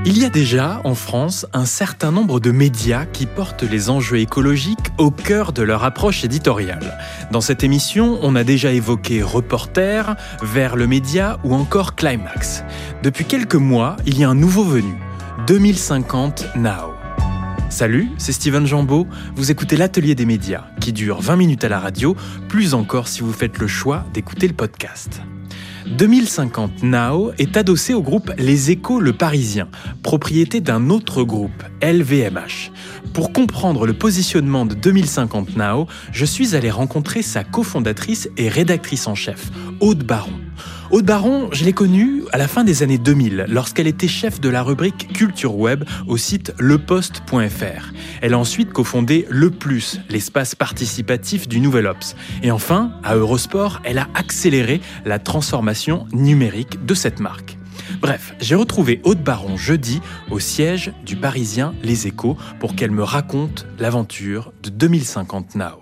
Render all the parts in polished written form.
Il y a déjà, en France, un certain nombre de médias qui portent les enjeux écologiques au cœur de leur approche éditoriale. Dans cette émission, on a déjà évoqué Reporter, Vers le Média ou encore Climax. Depuis quelques mois, il y a un nouveau venu, 2050 Now. Salut, c'est Steven Jambeau, vous écoutez l'Atelier des médias, qui dure 20 minutes à la radio, plus encore si vous faites le choix d'écouter le podcast. 2050 Now est adossé au groupe Les Échos Le Parisien, propriété d'un autre groupe, LVMH. Pour comprendre le positionnement de 2050 Now, je suis allé rencontrer sa cofondatrice et rédactrice en chef, Aude Baron. Aude Baron, je l'ai connue à la fin des années 2000, lorsqu'elle était chef de la rubrique Culture Web au site leposte.fr. Elle a ensuite cofondé Le Plus, l'espace participatif du Nouvel Obs. Et enfin, à Eurosport, elle a accéléré la transformation numérique de cette marque. Bref, j'ai retrouvé Aude Baron jeudi au siège du Parisien Les Échos pour qu'elle me raconte l'aventure de 2050 Now.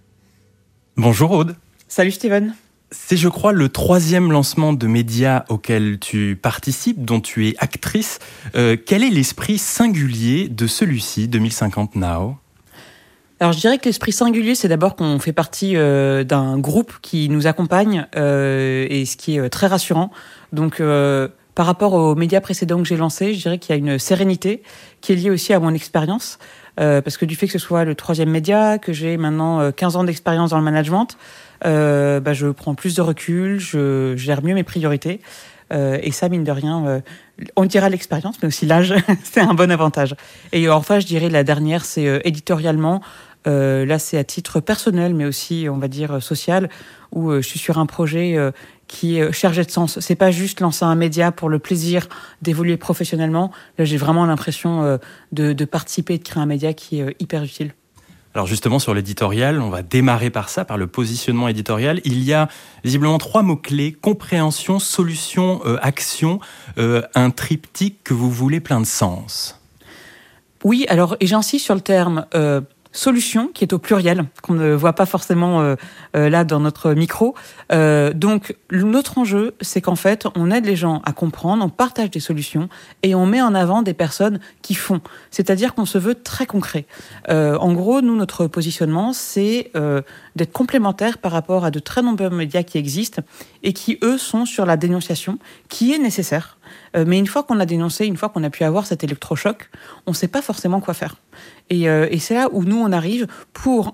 Bonjour Aude. Salut Steven. C'est, je crois, le 3e lancement de médias auquel tu participes, dont tu es actrice. Quel est l'esprit singulier de celui-ci, 2050 Now ? Alors je dirais que l'esprit singulier, c'est d'abord qu'on fait partie d'un groupe qui nous accompagne, et ce qui est très rassurant. Donc par rapport aux médias précédents que j'ai lancés, je dirais qu'il y a une sérénité qui est liée aussi à mon expérience. Parce que du fait que ce soit le 3e média, que j'ai maintenant 15 ans d'expérience dans le management, je prends plus de recul, je gère mieux mes priorités. Et ça, mine de rien, on dira l'expérience, mais aussi l'âge, c'est un bon avantage. Et enfin, je dirais la dernière, c'est éditorialement. Là, c'est à titre personnel, mais aussi, on va dire, social, où je suis sur un projet qui est chargé de sens. C'est pas juste lancer un média pour le plaisir d'évoluer professionnellement. Là, j'ai vraiment l'impression de participer et de créer un média qui est hyper utile. Alors justement, sur l'éditorial, on va démarrer par ça, par le positionnement éditorial. Il y a visiblement 3 mots-clés, compréhension, solution, action, un triptyque que vous voulez plein de sens. Oui, alors, et j'insiste sur le terme solution, qui est au pluriel, qu'on ne voit pas forcément là dans notre micro. Donc, notre enjeu, c'est qu'en fait, on aide les gens à comprendre, on partage des solutions et on met en avant des personnes qui font. C'est-à-dire qu'on se veut très concret. En gros, nous, notre positionnement, c'est d'être complémentaire par rapport à de très nombreux médias qui existent et qui, eux, sont sur la dénonciation, qui est nécessaire. Mais une fois qu'on a dénoncé, une fois qu'on a pu avoir cet électrochoc, on ne sait pas forcément quoi faire. Et c'est là où nous, on arrive pour,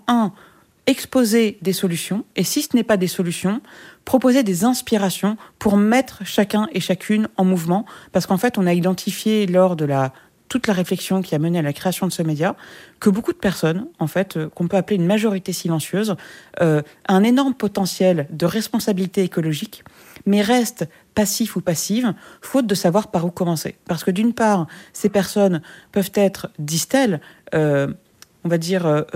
exposer des solutions, et si ce n'est pas des solutions, proposer des inspirations pour mettre chacun et chacune en mouvement, parce qu'en fait, on a identifié lors de toute la réflexion qui a mené à la création de ce média, que beaucoup de personnes, en fait, qu'on peut appeler une majorité silencieuse, un énorme potentiel de responsabilité écologique, mais restent passifs ou passives, faute de savoir par où commencer. Parce que d'une part, ces personnes peuvent être, disent-elles, on va dire,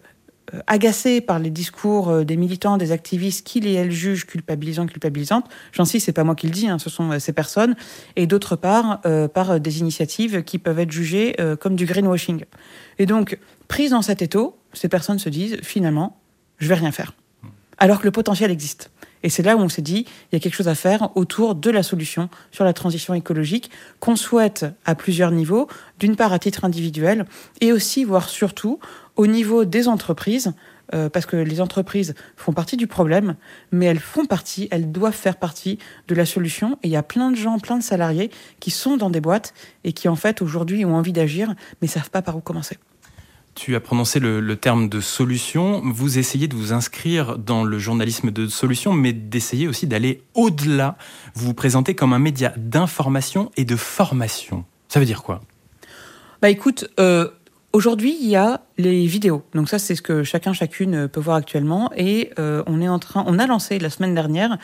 agacées par les discours des militants, des activistes qui et elles jugent culpabilisantes. J'insiste, c'est pas moi qui le dis, ce sont ces personnes. Et d'autre part, par des initiatives qui peuvent être jugées comme du greenwashing. Et donc, prises dans cet étau, ces personnes se disent, finalement, je vais rien faire. Alors que le potentiel existe. Et c'est là où on s'est dit, il y a quelque chose à faire autour de la solution sur la transition écologique qu'on souhaite à plusieurs niveaux, d'une part à titre individuel, et aussi, voire surtout, au niveau des entreprises, parce que les entreprises font partie du problème, mais elles doivent faire partie de la solution. Et il y a plein de gens, plein de salariés qui sont dans des boîtes et qui, en fait, aujourd'hui ont envie d'agir, mais ne savent pas par où commencer. Tu as prononcé le terme de solution. Vous essayez de vous inscrire dans le journalisme de solution, mais d'essayer aussi d'aller au-delà. Vous vous présentez comme un média d'information et de formation. Ça veut dire quoi ? Écoute, aujourd'hui, il y a les vidéos. Donc ça, c'est ce que chacune peut voir actuellement. Et on a lancé la semaine dernière,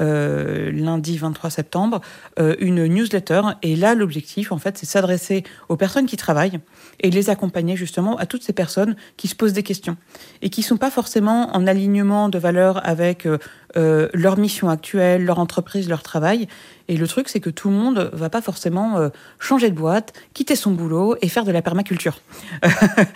lundi 23 septembre, une newsletter. Et là, l'objectif, en fait, c'est de s'adresser aux personnes qui travaillent et les accompagner justement à toutes ces personnes qui se posent des questions et qui sont pas forcément en alignement de valeurs avec leur mission actuelle, leur entreprise, leur travail. Et le truc, c'est que tout le monde va pas forcément changer de boîte, quitter son boulot et faire de la permaculture.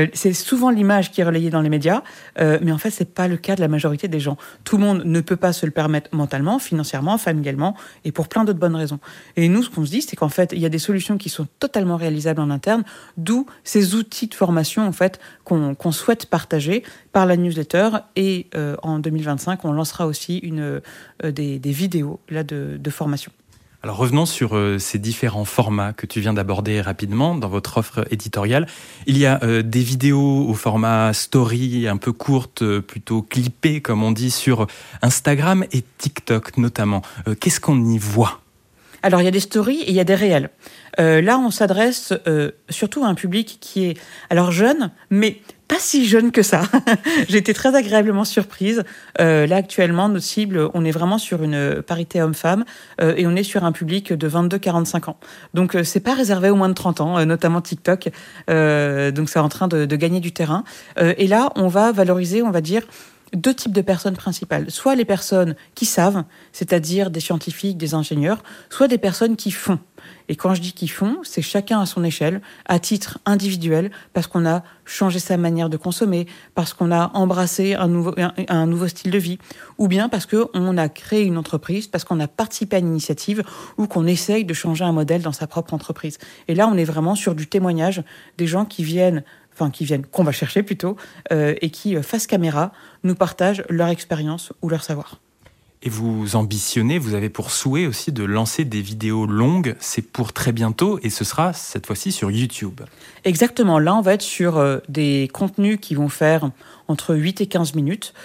C'est souvent l'image qui est relayée dans les médias, mais en fait, c'est pas le cas de la majorité des gens. Tout le monde ne peut pas se le permettre mentalement, financièrement, familialement, et pour plein d'autres bonnes raisons. Et nous, ce qu'on se dit, c'est qu'en fait, il y a des solutions qui sont totalement réalisables en interne, d'où ces outils de formation, en fait, qu'on souhaite partager par la newsletter. Et en 2025, on lancera aussi des vidéos là, de formation. Alors revenons sur ces différents formats que tu viens d'aborder rapidement dans votre offre éditoriale. Il y a des vidéos au format story un peu courtes, plutôt clippées comme on dit, sur Instagram et TikTok notamment. Qu'est-ce qu'on y voit ? Alors il y a des stories et il y a des réels. Là, on s'adresse surtout à un public qui est alors jeune, mais pas si jeune que ça. J'ai été très agréablement surprise. Là, actuellement, notre cible, on est vraiment sur une parité homme-femme et on est sur un public de 22-45 ans. Donc, c'est pas réservé aux moins de 30 ans, notamment TikTok. Donc, c'est en train de gagner du terrain. Et là, on va valoriser, on va dire, deux types de personnes principales. Soit les personnes qui savent, c'est-à-dire des scientifiques, des ingénieurs, soit des personnes qui font. Et quand je dis qu'ils font, c'est chacun à son échelle, à titre individuel, parce qu'on a changé sa manière de consommer, parce qu'on a embrassé un nouveau style de vie, ou bien parce qu'on a créé une entreprise, parce qu'on a participé à une initiative, ou qu'on essaye de changer un modèle dans sa propre entreprise. Et là, on est vraiment sur du témoignage des gens qu'on va chercher plutôt, et qui, face caméra, nous partagent leur expérience ou leur savoir. Et vous ambitionnez, vous avez pour souhait aussi de lancer des vidéos longues, c'est pour très bientôt, et ce sera cette fois-ci sur YouTube. Exactement, là on va être sur des contenus qui vont faire entre 8 et 15 minutes.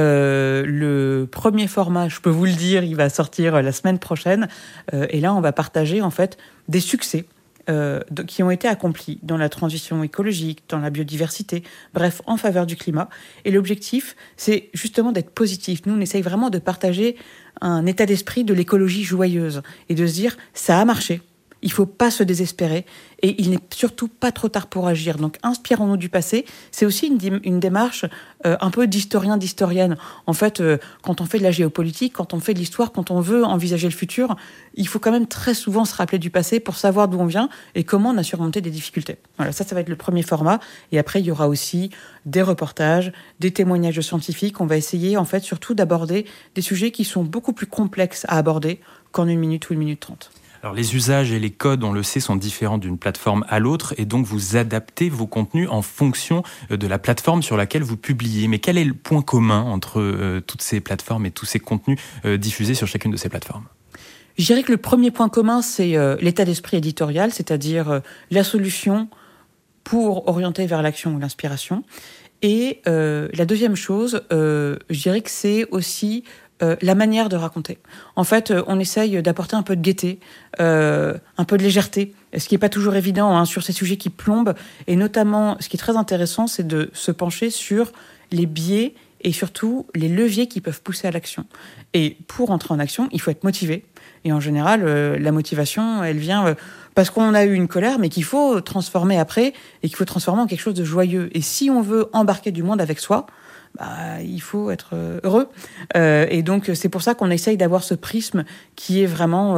Le premier format, je peux vous le dire, il va sortir la semaine prochaine, et là on va partager en fait des succès qui ont été accomplis dans la transition écologique, dans la biodiversité, bref, en faveur du climat. Et l'objectif, c'est justement d'être positif. Nous, on essaye vraiment de partager un état d'esprit de l'écologie joyeuse et de se dire, ça a marché. Il ne faut pas se désespérer et il n'est surtout pas trop tard pour agir. Donc, inspirons-nous du passé. C'est aussi une démarche un peu d'historien, d'historienne. En fait, quand on fait de la géopolitique, quand on fait de l'histoire, quand on veut envisager le futur, il faut quand même très souvent se rappeler du passé pour savoir d'où on vient et comment on a surmonté des difficultés. Voilà, ça va être le premier format. Et après, il y aura aussi des reportages, des témoignages de scientifiques. On va essayer, en fait, surtout d'aborder des sujets qui sont beaucoup plus complexes à aborder qu'en 1 minute ou 1 minute 30. Alors les usages et les codes, on le sait, sont différents d'une plateforme à l'autre et donc vous adaptez vos contenus en fonction de la plateforme sur laquelle vous publiez. Mais quel est le point commun entre toutes ces plateformes et tous ces contenus diffusés sur chacune de ces plateformes ? Je dirais que le premier point commun, c'est l'état d'esprit éditorial, c'est-à-dire la solution pour orienter vers l'action ou l'inspiration. Et la deuxième chose, je dirais que c'est aussi la manière de raconter. En fait, on essaye d'apporter un peu de gaieté, un peu de légèreté, ce qui n'est pas toujours évident sur ces sujets qui plombent. Et notamment, ce qui est très intéressant, c'est de se pencher sur les biais et surtout les leviers qui peuvent pousser à l'action. Et pour entrer en action, il faut être motivé. Et en général, la motivation, elle vient parce qu'on a eu une colère, mais qu'il faut transformer après et qu'il faut transformer en quelque chose de joyeux. Et si on veut embarquer du monde avec soi, il faut être heureux. Et donc, c'est pour ça qu'on essaye d'avoir ce prisme qui est vraiment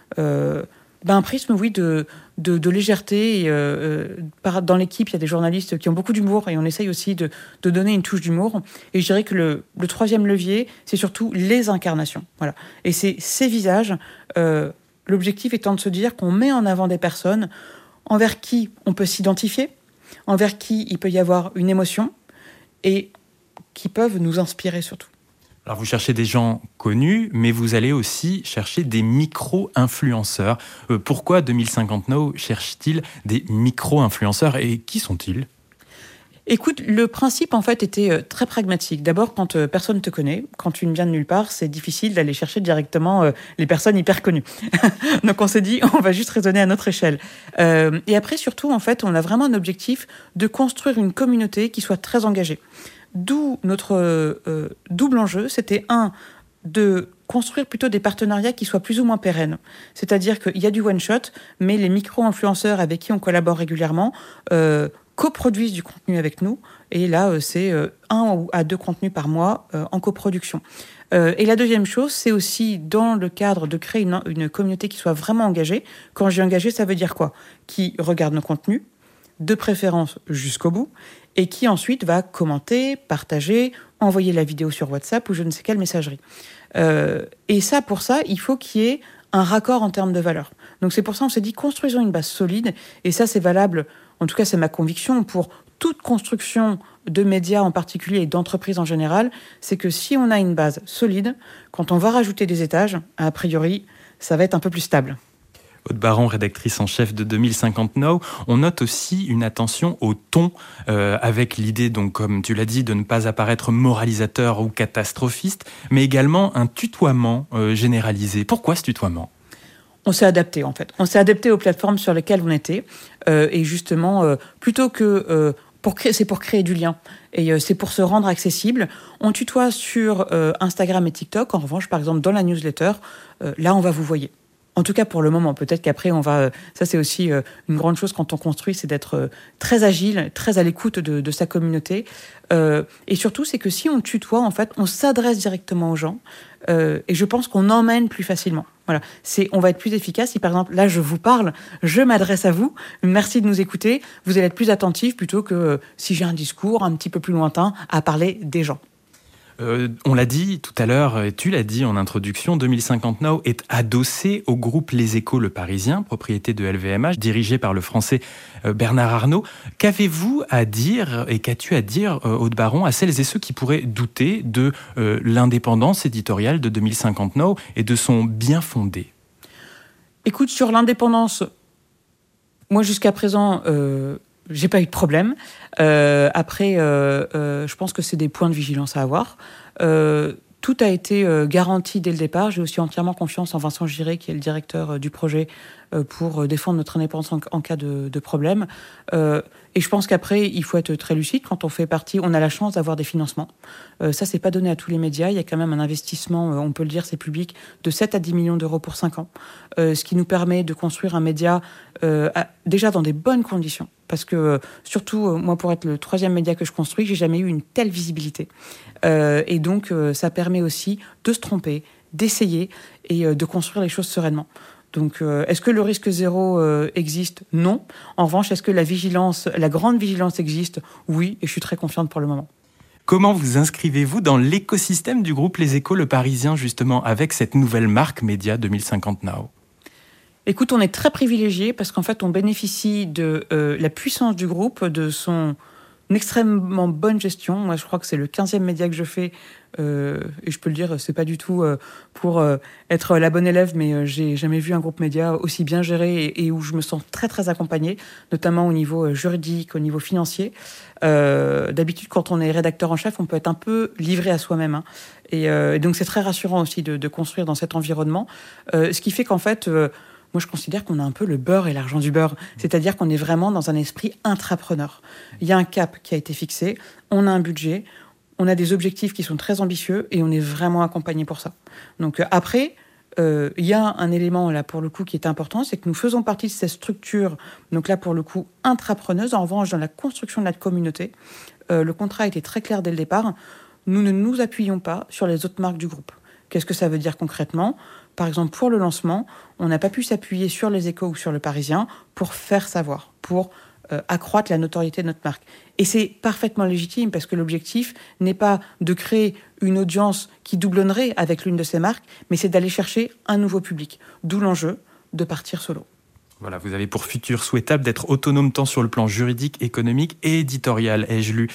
un prisme, oui, de légèreté. Dans l'équipe, il y a des journalistes qui ont beaucoup d'humour et on essaye aussi de donner une touche d'humour. Et je dirais que le troisième levier, c'est surtout les incarnations. Voilà. Et c'est ces visages, l'objectif étant de se dire qu'on met en avant des personnes envers qui on peut s'identifier, envers qui il peut y avoir une émotion et qui peuvent nous inspirer surtout. Alors vous cherchez des gens connus, mais vous allez aussi chercher des micro-influenceurs. Pourquoi 2050 Now cherche-t-il des micro-influenceurs et qui sont-ils ? Écoute, le principe en fait était très pragmatique. D'abord, quand personne te connaît, quand tu ne viens de nulle part, c'est difficile d'aller chercher directement les personnes hyper connues. Donc on s'est dit, on va juste raisonner à notre échelle. Et après, surtout, en fait, on a vraiment un objectif de construire une communauté qui soit très engagée. D'où notre double enjeu, c'était de construire plutôt des partenariats qui soient plus ou moins pérennes. C'est-à-dire qu'il y a du one-shot, mais les micro-influenceurs avec qui on collabore régulièrement coproduisent du contenu avec nous. Et là, c'est 1 à 2 contenus par mois en coproduction. Et la deuxième chose, c'est aussi dans le cadre de créer une communauté qui soit vraiment engagée. Quand je dis engagée, ça veut dire quoi ? Qui regarde nos contenus, de préférence jusqu'au bout, et qui ensuite va commenter, partager, envoyer la vidéo sur WhatsApp ou je ne sais quelle messagerie. Et ça, pour ça, il faut qu'il y ait un raccord en termes de valeur. Donc c'est pour ça qu'on s'est dit, construisons une base solide, et ça c'est valable, en tout cas c'est ma conviction, pour toute construction de médias en particulier et d'entreprises en général, c'est que si on a une base solide, quand on va rajouter des étages, a priori, ça va être un peu plus stable. Aude Baron, rédactrice en chef de 2050 Now, on note aussi une attention au ton, avec l'idée, donc, comme tu l'as dit, de ne pas apparaître moralisateur ou catastrophiste, mais également un tutoiement généralisé. Pourquoi ce tutoiement ? On s'est adapté, en fait. On s'est adapté aux plateformes sur lesquelles on était, et justement, plutôt que... c'est pour créer du lien, et c'est pour se rendre accessible. On tutoie sur Instagram et TikTok. En revanche, par exemple, dans la newsletter, là, on va vous voyer. En tout cas, pour le moment. Peut-être qu'après, on va... Ça, c'est aussi une grande chose quand on construit, c'est d'être très agile, très à l'écoute de sa communauté. Et surtout, c'est que si on tutoie, en fait, on s'adresse directement aux gens. Et je pense qu'on emmène plus facilement. Voilà. On va être plus efficace. Si, par exemple, là, je vous parle, je m'adresse à vous. Merci de nous écouter. Vous allez être plus attentif plutôt que si j'ai un discours un petit peu plus lointain à parler des gens. On l'a dit tout à l'heure, et tu l'as dit en introduction, 2050 Now est adossé au groupe Les Échos Le Parisien, propriété de LVMH, dirigé par le français Bernard Arnault. Qu'avez-vous à dire et qu'as-tu à dire, Aude Baron, à celles et ceux qui pourraient douter de l'indépendance éditoriale de 2050 Now et de son bien fondé ? Écoute, sur l'indépendance, moi jusqu'à présent... j'ai pas eu de problème. Après, je pense que c'est des points de vigilance à avoir. Tout a été garanti dès le départ. J'ai aussi entièrement confiance en Vincent Giré, qui est le directeur du projet, pour défendre notre indépendance en cas de problème. Et je pense qu'après, il faut être très lucide. Quand on fait partie, on a la chance d'avoir des financements. Ça, c'est pas donné à tous les médias. Il y a quand même un investissement, on peut le dire, c'est public, de 7 à 10 millions d'euros pour 5 ans. Ce qui nous permet de construire un média déjà dans des bonnes conditions. Parce que, surtout, moi, pour être le 3e média que je construis, j'ai jamais eu une telle visibilité. Et donc, ça permet aussi de se tromper, d'essayer et de construire les choses sereinement. Donc, est-ce que le risque zéro existe ? Non. En revanche, est-ce que la grande vigilance existe ? Oui, et je suis très confiante pour le moment. Comment vous inscrivez-vous dans l'écosystème du groupe Les Échos Le Parisien, justement, avec cette nouvelle marque média 2050 Now ? Écoute, on est très privilégiés parce qu'en fait, on bénéficie de la puissance du groupe, de son extrêmement bonne gestion. Moi, je crois que c'est le 15e média que je fais, et je peux le dire, c'est pas du tout pour être la bonne élève, mais j'ai jamais vu un groupe média aussi bien géré et où je me sens très très accompagnée, notamment au niveau juridique, au niveau financier. D'habitude, quand on est rédacteur en chef, on peut être un peu livré à soi-même, hein. Et donc c'est très rassurant aussi de construire dans cet environnement, ce qui fait qu'en fait moi, je considère qu'on a un peu le beurre et l'argent du beurre. C'est-à-dire qu'on est vraiment dans un esprit intrapreneur. Il y a un cap qui a été fixé, on a un budget, on a des objectifs qui sont très ambitieux et on est vraiment accompagné pour ça. Donc après, il y a un élément là pour le coup qui est important, c'est que nous faisons partie de cette structure, donc là pour le coup intrapreneuse. En revanche, dans la construction de notre communauté, le contrat a été très clair dès le départ. Nous ne nous appuyons pas sur les autres marques du groupe. Qu'est-ce que ça veut dire concrètement ? Par exemple, pour le lancement, on n'a pas pu s'appuyer sur Les Échos ou sur Le Parisien pour faire savoir, pour accroître la notoriété de notre marque. Et c'est parfaitement légitime parce que l'objectif n'est pas de créer une audience qui doublonnerait avec l'une de ces marques, mais c'est d'aller chercher un nouveau public. D'où l'enjeu de partir solo. Voilà, vous avez pour futur souhaitable d'être autonome tant sur le plan juridique, économique et éditorial, ai-je lu.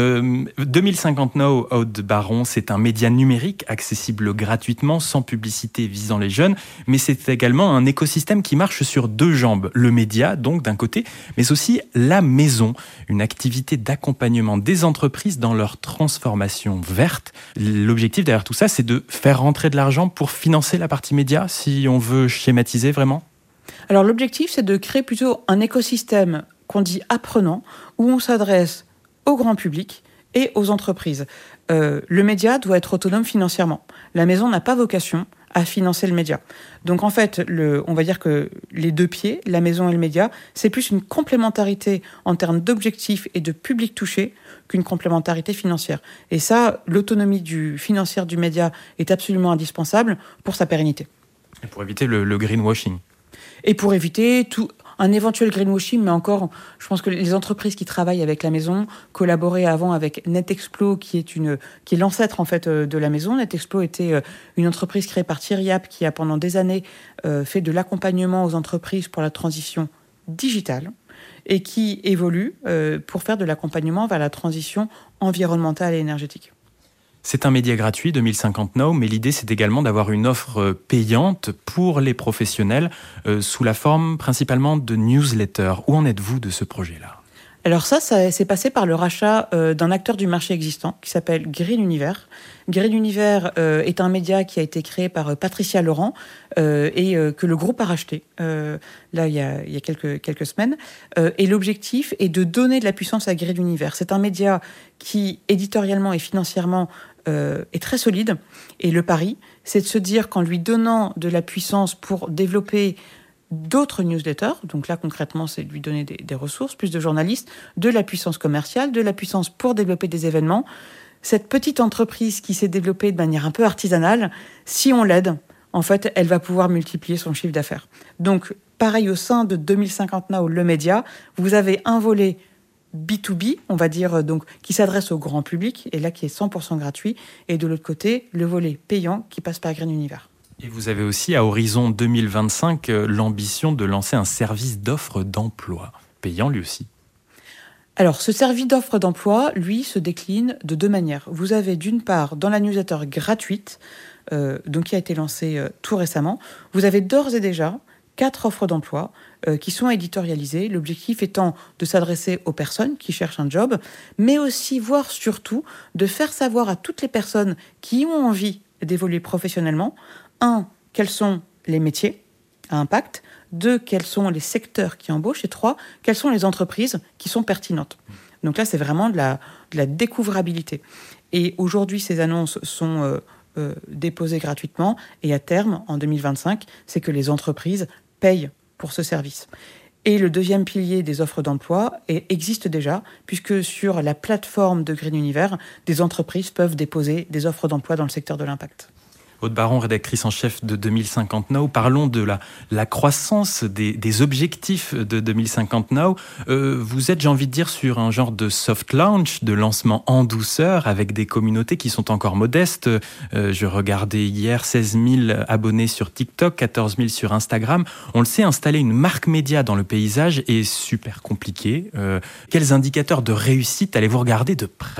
2050 Now, Aude Baron, c'est un média numérique accessible gratuitement, sans publicité visant les jeunes, mais c'est également un écosystème qui marche sur 2 jambes. Le média, donc, d'un côté, mais aussi la maison, une activité d'accompagnement des entreprises dans leur transformation verte. L'objectif derrière tout ça, c'est de faire rentrer de l'argent pour financer la partie média, si on veut schématiser vraiment. Alors l'objectif, c'est de créer plutôt un écosystème qu'on dit apprenant, où on s'adresse au grand public et aux entreprises. Le média doit être autonome financièrement. La maison n'a pas vocation à financer le média. Donc en fait, on va dire que les 2 pieds, la maison et le média, c'est plus une complémentarité en termes d'objectifs et de public touché qu'une complémentarité financière. Et ça, l'autonomie financière du média est absolument indispensable pour sa pérennité. Et pour éviter le greenwashing. Et pour éviter un éventuel greenwashing, mais encore, je pense que les entreprises qui travaillent avec la maison collaboraient avant avec NetExplo, qui est l'ancêtre en fait de la maison. NetExplo était une entreprise créée par Thierry App qui a pendant des années fait de l'accompagnement aux entreprises pour la transition digitale et qui évolue pour faire de l'accompagnement vers la transition environnementale et énergétique. C'est un média gratuit, 2050 Now, mais l'idée c'est également d'avoir une offre payante pour les professionnels sous la forme principalement de newsletters. Où en êtes-vous de ce projet-là ? Alors ça s'est passé par le rachat d'un acteur du marché existant qui s'appelle Green Univers. Green Univers est un média qui a été créé par Patricia Laurent et que le groupe a racheté là il y a quelques semaines. Et l'objectif est de donner de la puissance à Green Univers. C'est un média qui, éditorialement et financièrement, est très solide. Et le pari, c'est de se dire qu'en lui donnant de la puissance pour développer d'autres newsletters, donc là concrètement c'est de lui donner des ressources, plus de journalistes, de la puissance commerciale, de la puissance pour développer des événements. Cette petite entreprise qui s'est développée de manière un peu artisanale, si on l'aide, en fait elle va pouvoir multiplier son chiffre d'affaires. Donc pareil au sein de 2050 Now, le média, vous avez un volet B2B, on va dire, donc, qui s'adresse au grand public, et là qui est 100% gratuit, et de l'autre côté, le volet payant qui passe par Green Univers. Et vous avez aussi, à horizon 2025, l'ambition de lancer un service d'offre d'emploi, payant lui aussi. Alors, ce service d'offre d'emploi, lui, se décline de deux manières. Vous avez d'une part, dans la newsletter gratuite, donc qui a été lancée tout récemment, vous avez d'ores et déjà 4 offres d'emploi qui sont éditorialisées. L'objectif étant de s'adresser aux personnes qui cherchent un job, mais aussi, voire surtout, de faire savoir à toutes les personnes qui ont envie d'évoluer professionnellement, 1, quels sont les métiers à impact, 2, quels sont les secteurs qui embauchent, et 3, quelles sont les entreprises qui sont pertinentes. Donc là, c'est vraiment de la découvrabilité. Et aujourd'hui, ces annonces sont déposées gratuitement, et à terme, en 2025, c'est que les entreprises payent pour ce service. Et le deuxième pilier des offres d'emploi existe déjà, puisque sur la plateforme de Green Univers, des entreprises peuvent déposer des offres d'emploi dans le secteur de l'impact. Aude Baron, rédactrice en chef de 2050 Now, parlons de la croissance des objectifs de 2050 Now. Vous êtes, j'ai envie de dire, sur un genre de soft launch, de lancement en douceur, avec des communautés qui sont encore modestes. Je regardais hier 16 000 abonnés sur TikTok, 14 000 sur Instagram. On le sait, installer une marque média dans le paysage est super compliqué. Quels indicateurs de réussite allez-vous regarder de près ?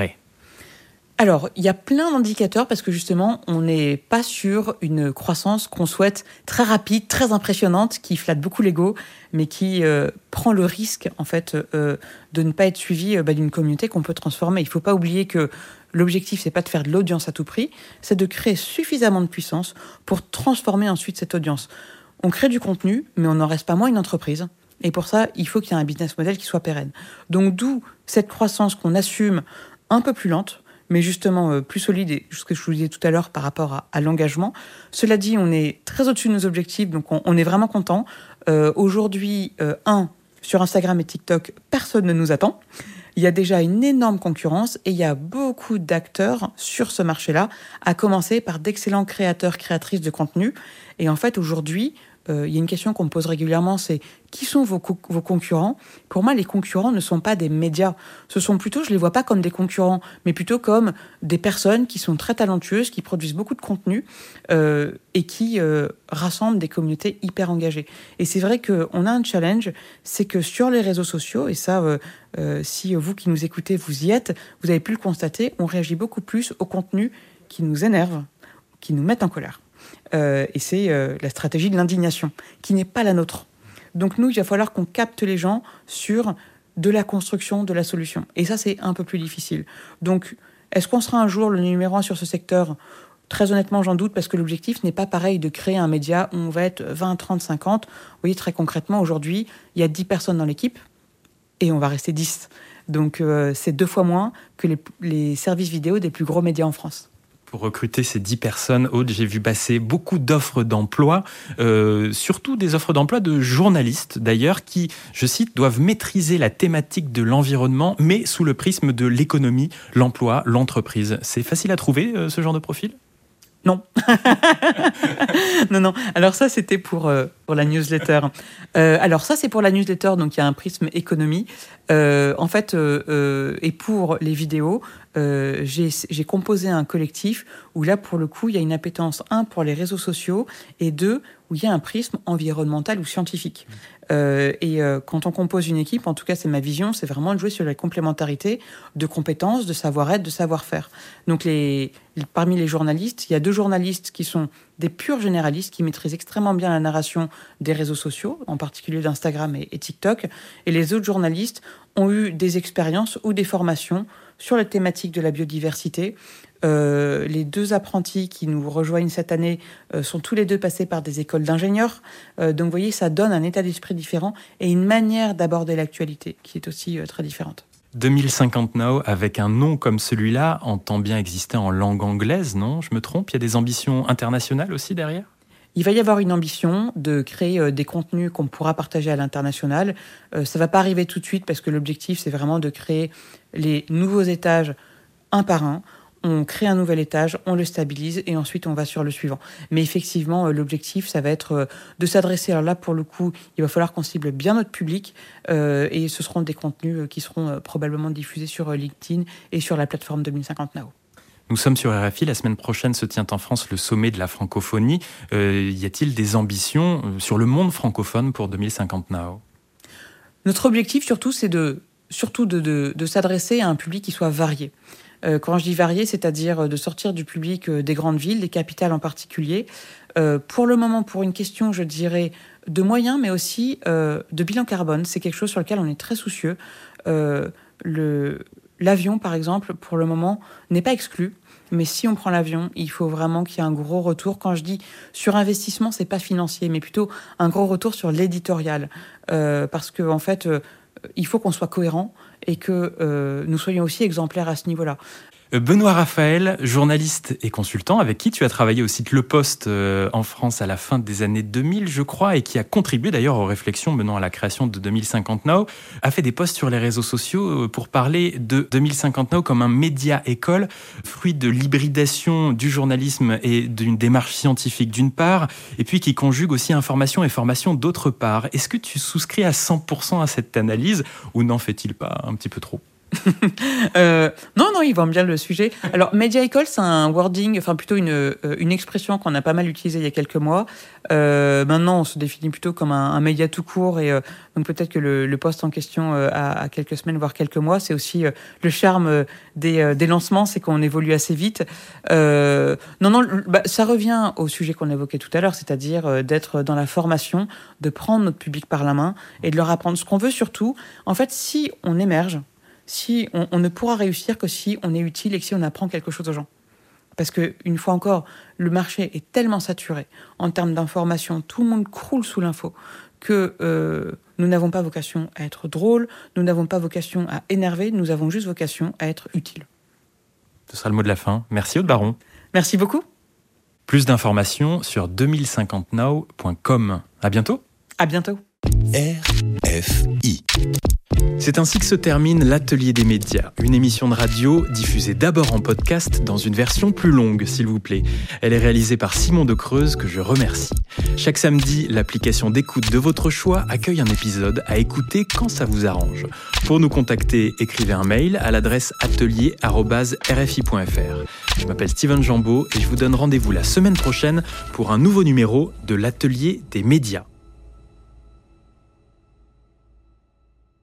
Alors, il y a plein d'indicateurs parce que justement, on n'est pas sur une croissance qu'on souhaite très rapide, très impressionnante, qui flatte beaucoup l'ego, mais qui prend le risque en fait de ne pas être suivi d'une communauté qu'on peut transformer. Il ne faut pas oublier que l'objectif, c'est pas de faire de l'audience à tout prix, c'est de créer suffisamment de puissance pour transformer ensuite cette audience. On crée du contenu, mais on n'en reste pas moins une entreprise. Et pour ça, il faut qu'il y ait un business model qui soit pérenne. Donc d'où cette croissance qu'on assume un peu plus lente, mais justement plus solide, et ce que je vous disais tout à l'heure par rapport à l'engagement. Cela dit, on est très au-dessus de nos objectifs, donc on est vraiment content. Aujourd'hui, sur Instagram et TikTok, personne ne nous attend. Il y a déjà une énorme concurrence et il y a beaucoup d'acteurs sur ce marché-là, à commencer par d'excellents créateurs, créatrices de contenu. Et en fait, aujourd'hui, il y a une question qu'on me pose régulièrement, c'est qui sont vos concurrents ? Pour moi, les concurrents ne sont pas des médias. Ce sont plutôt, je les vois pas comme des concurrents, mais plutôt comme des personnes qui sont très talentueuses, qui produisent beaucoup de contenu et qui rassemblent des communautés hyper engagées. Et c'est vrai qu'on a un challenge, c'est que sur les réseaux sociaux, et ça, si vous qui nous écoutez, vous y êtes, vous avez pu le constater, on réagit beaucoup plus aux contenus qui nous énervent, qui nous mettent en colère. Et c'est la stratégie de l'indignation, qui n'est pas la nôtre. Donc nous, il va falloir qu'on capte les gens sur de la construction, de la solution. Et ça, c'est un peu plus difficile. Donc, est-ce qu'on sera un jour le numéro 1 sur ce secteur ? Très honnêtement, j'en doute, parce que l'objectif n'est pas pareil de créer un média où on va être 20, 30, 50. Vous voyez, très concrètement, aujourd'hui, il y a 10 personnes dans l'équipe, et on va rester 10. Donc, c'est 2 fois moins que les services vidéo des plus gros médias en France. Pour recruter ces 10 personnes, Aude, j'ai vu passer beaucoup d'offres d'emploi, surtout des offres d'emploi de journalistes d'ailleurs, qui, je cite, doivent maîtriser la thématique de l'environnement, mais sous le prisme de l'économie, l'emploi, l'entreprise. C'est facile à trouver, ce genre de profil ? Non. non. Alors ça, c'était pour la newsletter. Alors ça, c'est pour la newsletter, donc il y a un prisme économie. En fait, et pour les vidéos, j'ai composé un collectif où là, pour le coup, il y a une appétence, 1, pour les réseaux sociaux, et 2, où il y a un prisme environnemental ou scientifique. Quand on compose une équipe, en tout cas c'est ma vision, c'est vraiment de jouer sur la complémentarité de compétences, de savoir-être, de savoir-faire. Donc parmi les journalistes, il y a 2 journalistes qui sont des purs généralistes, qui maîtrisent extrêmement bien la narration des réseaux sociaux, en particulier d'Instagram et TikTok, et les autres journalistes ont eu des expériences ou des formations sur la thématique de la biodiversité. Les 2 apprentis qui nous rejoignent cette année sont tous les 2 passés par des écoles d'ingénieurs. Donc vous voyez, ça donne un état d'esprit différent et une manière d'aborder l'actualité qui est aussi très différente. 2050 Now, avec un nom comme celui-là, entend bien exister en langue anglaise, non ? Je me trompe ? Il y a des ambitions internationales aussi derrière ? Il va y avoir une ambition de créer des contenus qu'on pourra partager à l'international. Ça ne va pas arriver tout de suite parce que l'objectif, c'est vraiment de créer les nouveaux étages un par un. On crée un nouvel étage, on le stabilise et ensuite on va sur le suivant. Mais effectivement, l'objectif, ça va être de s'adresser. Alors là, pour le coup, il va falloir qu'on cible bien notre public et ce seront des contenus qui seront probablement diffusés sur LinkedIn et sur la plateforme 2050 Now. Nous sommes sur RFI, la semaine prochaine se tient en France le sommet de la francophonie. Y a-t-il des ambitions sur le monde francophone pour 2050 Now ? Notre objectif surtout, c'est de s'adresser à un public qui soit varié. Quand je dis varié, c'est-à-dire de sortir du public des grandes villes, des capitales en particulier. Pour le moment, pour une question, je dirais, de moyens, mais aussi de bilan carbone. C'est quelque chose sur lequel on est très soucieux. L'avion, par exemple, pour le moment, n'est pas exclu. Mais si on prend l'avion, il faut vraiment qu'il y ait un gros retour. Quand je dis sur investissement, c'est pas financier, mais plutôt un gros retour sur l'éditorial. Parce que, en fait, il faut qu'on soit cohérent et que nous soyons aussi exemplaires à ce niveau-là. Benoît Raphaël, journaliste et consultant, avec qui tu as travaillé au site Le Poste en France à la fin des années 2000, je crois, et qui a contribué d'ailleurs aux réflexions menant à la création de 2050 Now, a fait des posts sur les réseaux sociaux pour parler de 2050 Now comme un média-école, fruit de l'hybridation du journalisme et d'une démarche scientifique d'une part, et puis qui conjugue aussi information et formation d'autre part. Est-ce que tu souscris à 100% à cette analyse, ou n'en fait-il pas un petit peu trop ? Non, il vend bien le sujet. Alors, Media École, c'est un wording, enfin plutôt une expression qu'on a pas mal utilisée il y a quelques mois. Maintenant, on se définit plutôt comme un média tout court, et donc peut-être que le poste en question a quelques semaines, voire quelques mois. C'est aussi le charme des lancements, c'est qu'on évolue assez vite. Ça revient au sujet qu'on évoquait tout à l'heure, c'est-à-dire d'être dans la formation, de prendre notre public par la main et de leur apprendre ce qu'on veut surtout. En fait, si on émerge, si on ne pourra réussir que si on est utile et que si on apprend quelque chose aux gens. Parce que, une fois encore, le marché est tellement saturé en termes d'information, tout le monde croule sous l'info, que nous n'avons pas vocation à être drôles, nous n'avons pas vocation à énerver, nous avons juste vocation à être utiles. Ce sera le mot de la fin. Merci Aude Baron. Merci beaucoup. Plus d'informations sur 2050now.com. À bientôt. À bientôt. RFI. C'est ainsi que se termine l'Atelier des médias, une émission de radio diffusée d'abord en podcast dans une version plus longue, s'il vous plaît. Elle est réalisée par Simon de Creuse, que je remercie. Chaque samedi, l'application d'écoute de votre choix accueille un épisode à écouter quand ça vous arrange. Pour nous contacter, écrivez un mail à l'adresse atelier@rfi.fr. Je m'appelle Steven Jambeau et je vous donne rendez-vous la semaine prochaine pour un nouveau numéro de l'Atelier des médias.